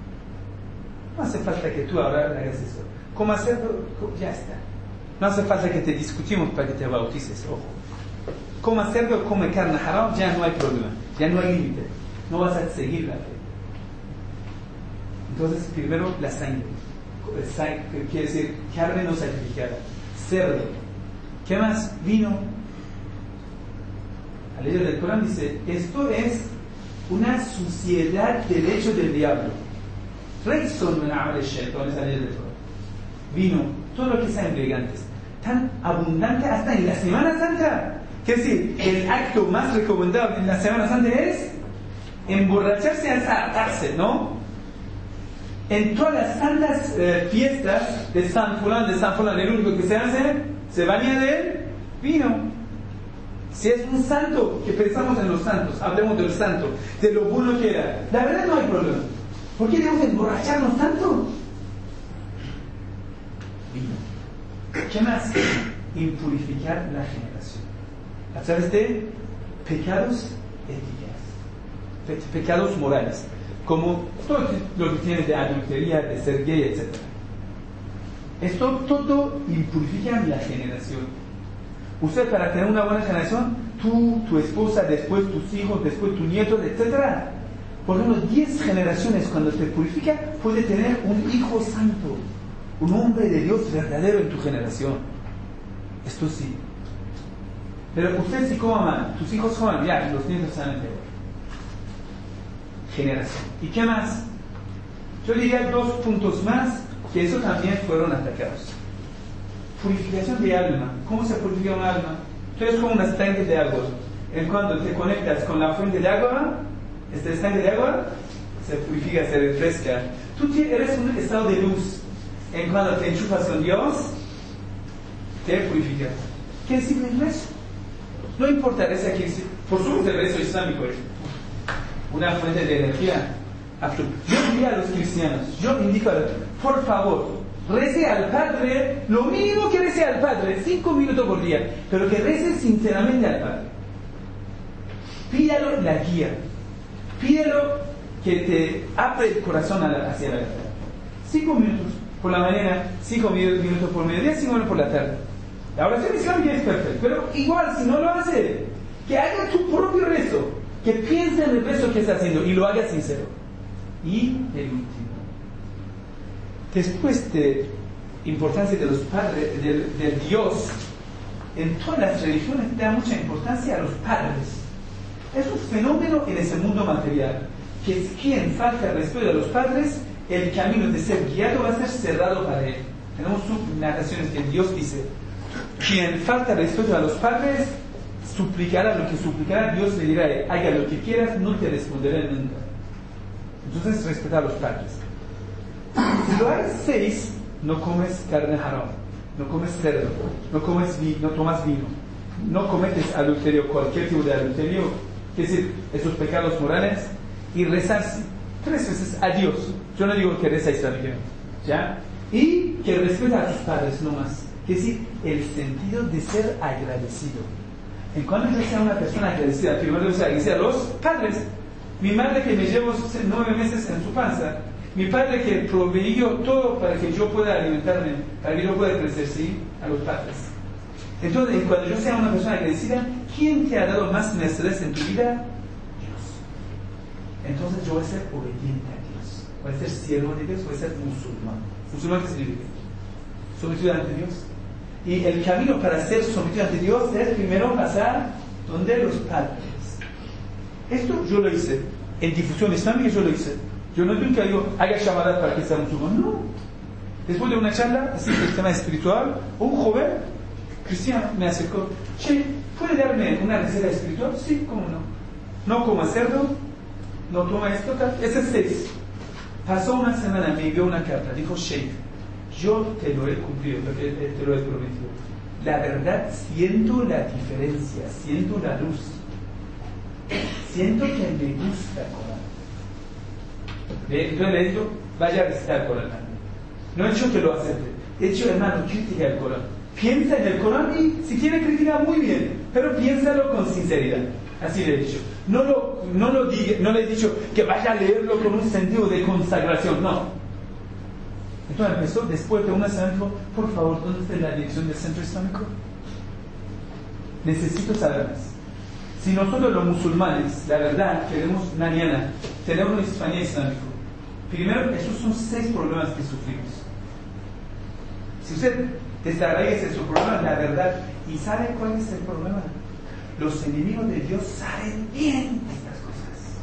No hace falta que tú ahora hagas eso. Coma cerdo, ya está. No hace falta que te discutimos para que te bautices, ojo. Coma cerdo, come carne haram, ya no hay problema, ya no hay límite. No vas a seguir la fe. Entonces, primero, la sangre. Quiere decir carne no sacrificada. Cerdo. ¿Qué más? Vino. La ley del Corán dice, esto es una suciedad del hecho del diablo. Reyson min amal shaitan, esa ley del Corán. Vino, todo lo que sea embriagantes, tan abundante hasta en la Semana Santa. Quiere decir, el acto más recomendable en la Semana Santa es emborracharse hasta hartarse, ¿no? En todas las santas fiestas de San Fulán, el único que se hace, se baña de vino. Si es un santo, que pensamos en los santos, hablemos del santo, de lo bueno que era. La verdad no hay problema. ¿Por qué debemos emborracharnos tanto? Vino. ¿Qué más? Impurificar la generación. A través de pecados éticos, pecados morales. como todo lo que tiene de adultería, de ser gay, etc. Esto todo impurifica la generación. Usted, para tener una buena generación, tú, tu esposa, después tus hijos, después tus nietos, etc. Por lo menos 10 generaciones, cuando te purifica, puede tener un hijo santo, un hombre de Dios verdadero en tu generación. Esto sí. Pero usted si coma mal, tus hijos coman, ya, los nietos saben peor. Generación. ¿Y qué más? Yo diría 2 puntos más, que eso también fueron atacados. Purificación de alma. ¿Cómo se purifica un alma? Tú eres como un estanque de agua. En cuando te conectas con la fuente de agua, este estanque de agua se purifica, se refresca. Tú eres un estado de luz. En cuando te enchufas con Dios, te purifica. ¿Qué sirve el rezo? No importa el rezo aquí, por supuesto el rezo islámico es una fuente de energía absoluta. Yo diría a los cristianos, yo indico a los, por favor, rece al Padre, lo mínimo que rece al Padre, 5 minutos por día, pero que rece sinceramente al Padre. Pídalo la guía, pídalo que te abra el corazón hacia la verdad. 5 minutos por la mañana, 5 minutos por mediodía, 5 minutos por la tarde. La oración islámica es perfecta, pero igual, si no lo hace, que haga tu propio rezo, que piense en el rezo que está haciendo y lo haga sincero. Y el último, después de importancia de los padres, del Dios, en todas las religiones da mucha importancia a los padres. Es un fenómeno en ese mundo material, que es quien falta el respeto a los padres, el camino de ser guiado va a ser cerrado para él. Tenemos narraciones que Dios dice, quien falta el respeto a los padres, suplicará lo que suplicará, Dios le dirá, haga lo que quieras, no te responderé nunca. Entonces respeta a los padres. Si lo hay 6, no comes carne haram, no comes cerdo, no tomas vino, no cometes adulterio, cualquier tipo de adulterio, es decir, esos pecados morales, y rezar 3 veces a Dios. Yo no digo que reza islámicamente, ¿ya? Y que respeta a tus padres, no más. Es decir, el sentido de ser agradecido. En cuanto yo sea una persona agradecida, primero yo agradecer a los padres. Mi madre que me llevó 9 meses en su panza, mi padre que proveyó todo para que yo pueda alimentarme, para que yo pueda crecer, ¿sí? A los padres. Entonces, cuando yo sea una persona agradecida, ¿quién te ha dado más mercedes en tu vida? Dios. Entonces yo voy a ser obediente a Dios, voy a ser siervo de Dios, voy a ser musulmán. ¿Musulmán qué significa? Sometido ante Dios. Y el camino para ser sometido ante Dios es primero pasar donde los padres. Esto yo lo hice. En difusión islámica yo lo hice. Yo no nunca digo, haga llamadas para que sea musulmán. No. Después de una charla, así del tema espiritual, un joven cristiano me acercó. Che, ¿puede darme una receta espiritual? Sí, ¿cómo no? No coma cerdo, no toma esto, tal. Ese es 6. Pasó una semana, me envió una carta. Dijo, Sheikh, yo te lo he cumplido, te lo he prometido. La verdad, siento la diferencia, siento la luz. Siento que me gusta el Corán. Entonces le he dicho, vaya a visitar el Corán. No he dicho que lo acepte. He dicho, hermano, critica el Corán. Piensa en el Corán y si quiere criticar, muy bien, pero piénsalo con sinceridad. Así le he dicho. No le he dicho que vaya a leerlo con un sentido de consagración, no. Entonces empezó, después de una semana, dijo, por favor, ¿dónde está la dirección del centro islámico? Necesito saber más. Si nosotros los musulmanes, la verdad, queremos mañana tener una España islámico, primero, esos son 6 problemas que sufrimos. Si usted desarraiga ese problema, la verdad, ¿y sabe cuál es el problema? Los enemigos de Dios saben bien estas cosas.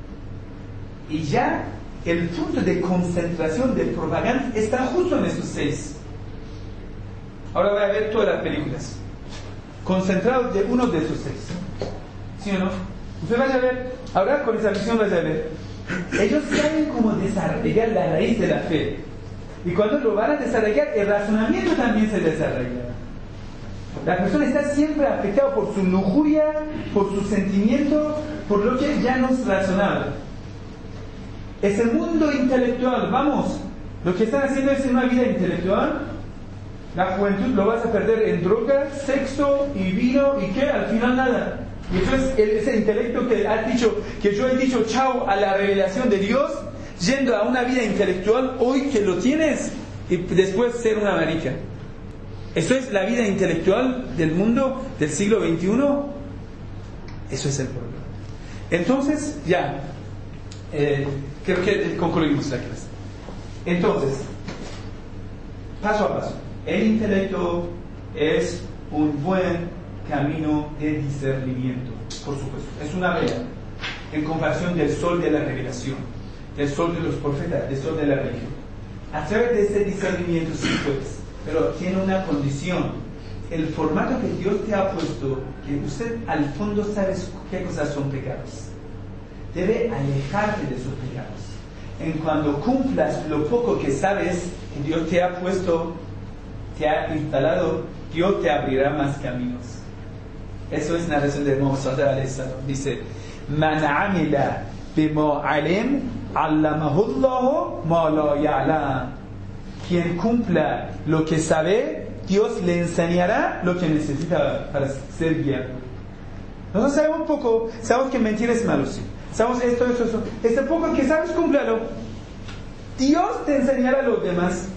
Y ya el punto de concentración de propaganda está justo en estos 6. Ahora voy a ver todas las películas concentrados de uno de esos 6. ¿Sí o no? Usted vaya a ver, ahora con esa visión vaya a ver. Ellos saben cómo desarrollar la raíz de la fe. Y cuando lo van a desarrollar, el razonamiento también se desarrolla. La persona está siempre afectada por su lujuria, por su sentimiento, por lo que ya no es razonable. Es el mundo intelectual, vamos. Lo que están haciendo es una vida intelectual. La juventud lo vas a perder en drogas, sexo y vino y que al final nada. Y eso es ese intelecto que has dicho, que yo he dicho chao a la revelación de Dios, yendo a una vida intelectual hoy que lo tienes y después ser una marica. ¿Eso es la vida intelectual del mundo del siglo XXI? Eso es el problema. Entonces, ya, creo que concluimos la clase. Entonces, paso a paso, el intelecto es un buen camino de discernimiento, por supuesto. Es una vela en comparación del sol de la revelación, del sol de los profetas, del sol de la religión. A través de ese discernimiento sí puedes, pero tiene una condición. El formato que Dios te ha puesto, que usted al fondo sabe qué cosas son pecados. Debe alejarte de esos pecados. En cuando cumplas lo poco que sabes, que Dios te ha puesto, te ha instalado, Dios te abrirá más caminos. Eso es narración de Muhammad alayhi salam. Dice: Man amila bima alim, allamahu Allahu ma la ya'lam. Quien cumpla lo que sabe, Dios le enseñará lo que necesita para ser guiado. Nosotros sabemos poco, sabemos que mentir es malo, sí. Sabemos esto. Este poco que sabes, cúmplalo. Dios te enseñará a los demás.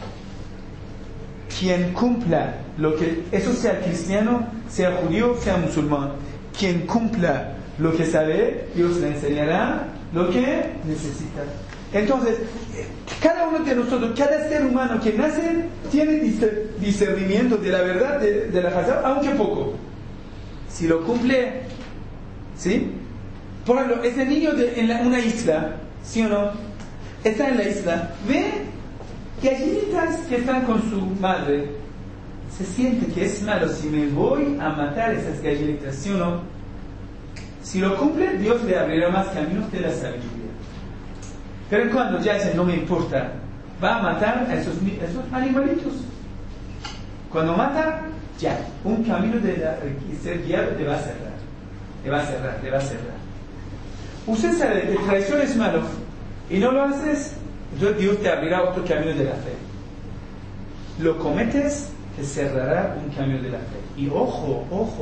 Quien cumpla lo que, eso sea cristiano, sea judío, sea musulmán, quien cumpla lo que sabe, Dios le enseñará lo que necesita. Entonces, cada uno de nosotros, cada ser humano que nace, tiene discernimiento de la verdad de la razón, aunque poco. Si lo cumple, ¿sí? Por ejemplo, ese niño en una isla, ¿sí o no? Está en la isla, ve gallinitas que están con su madre. Se siente que es malo si me voy a matar esas gallinitas, ¿sí o no? Si lo cumple, Dios le abrirá más caminos de la sabiduría. Pero cuando ya dice, no me importa, va a matar a esos animalitos. Cuando mata, ya, un camino de ser guiado te va a cerrar. Usted sabe que traición es malo y no lo haces, entonces Dios te abrirá otro camino de la fe. Lo cometes, te cerrará un camino de la fe. Y ojo,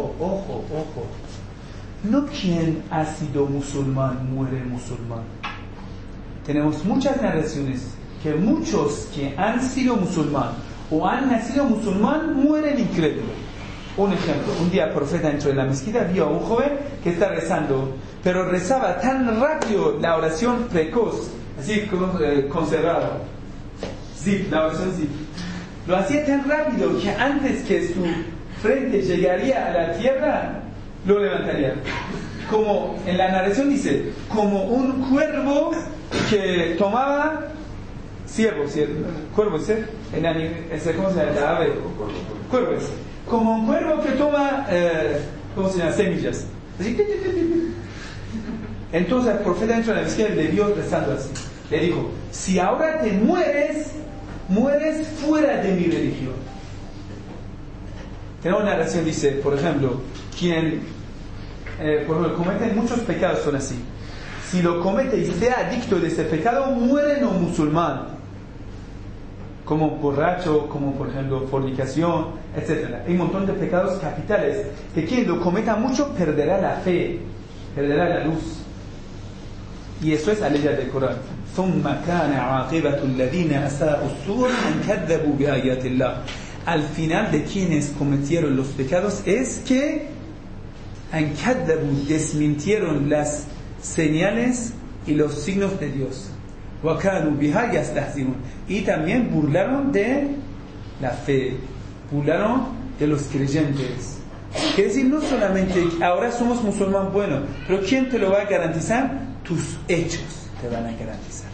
no quien ha sido musulmán muere musulmán. Tenemos muchas narraciones que muchos que han sido musulmán o han nacido musulmán mueren incrédulos. Un ejemplo, un día el profeta entró en la mezquita, vio a un joven que está rezando, pero rezaba tan rápido la oración precoz, así como conservado. Sí, la oración sí. Lo hacía tan rápido que antes que su frente llegaría a la tierra, lo levantaría. Como en la narración dice, como un cuervo que tomaba cuervo, ¿sí? ¿Cómo se llama? La ave. Cuervo es. Como un cuervo que toma, ¿cómo se llama? Semillas. Así. Entonces el profeta entró en la mezquita y le vio rezando así. Le dijo: si ahora te mueres fuera de mi religión. Tenemos una narración, dice, por ejemplo, quien comete muchos pecados son así. Si lo comete y sea adicto de ese pecado, muere no musulmán. Como borracho, como por ejemplo fornicación, etc. Hay un montón de pecados capitales que quien lo cometa mucho perderá la fe, perderá la luz. Y eso es la ley del Corán. Al final de quienes cometieron los pecados es que desmintieron las señales y los signos de Dios. Y también burlaron de la fe, burlaron de los creyentes. Quiere decir, no solamente ahora somos musulmán bueno, pero ¿quién te lo va a garantizar? Tus hechos te van a garantizar.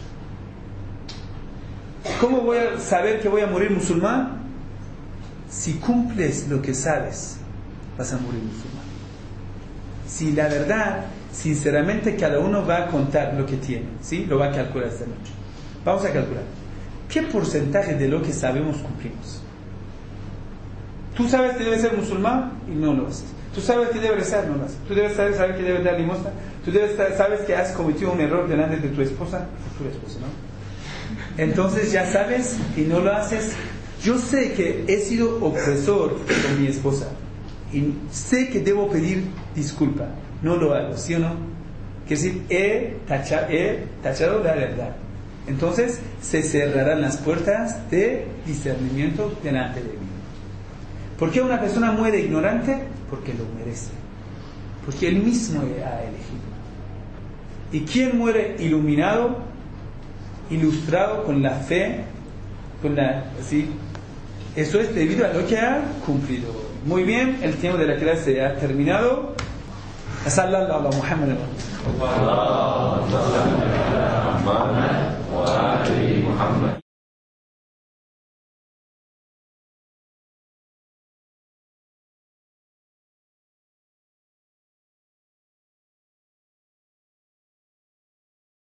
¿Cómo voy a saber que voy a morir musulmán? Si cumples lo que sabes, vas a morir musulmán. Si la verdad, sinceramente, cada uno va a contar lo que tiene, ¿sí? Lo va a calcular esta noche. Vamos a calcular. ¿Qué porcentaje de lo que sabemos cumplimos? Tú sabes que debes ser musulmán y no lo haces. Tú sabes que debes rezar, no lo haces. Tú debes saber que debes dar limosna. Tú sabes que has cometido un error delante de tu esposa, futura esposa, ¿no? Entonces ya sabes y no lo haces. Yo sé que he sido opresor con mi esposa y sé que debo pedir disculpa, no lo hago, ¿sí o no? Que decir, he tachado la verdad. Entonces se cerrarán las puertas de discernimiento delante de mí. ¿Por qué una persona muere ignorante? Porque lo merece, porque él mismo ha elegido. ¿Y quién muere iluminado, ilustrado con la fe, ¿sí? Eso es debido a lo que ha cumplido. Muy bien, el tiempo de la clase ha terminado. Sallallahu alaihi wa sallam.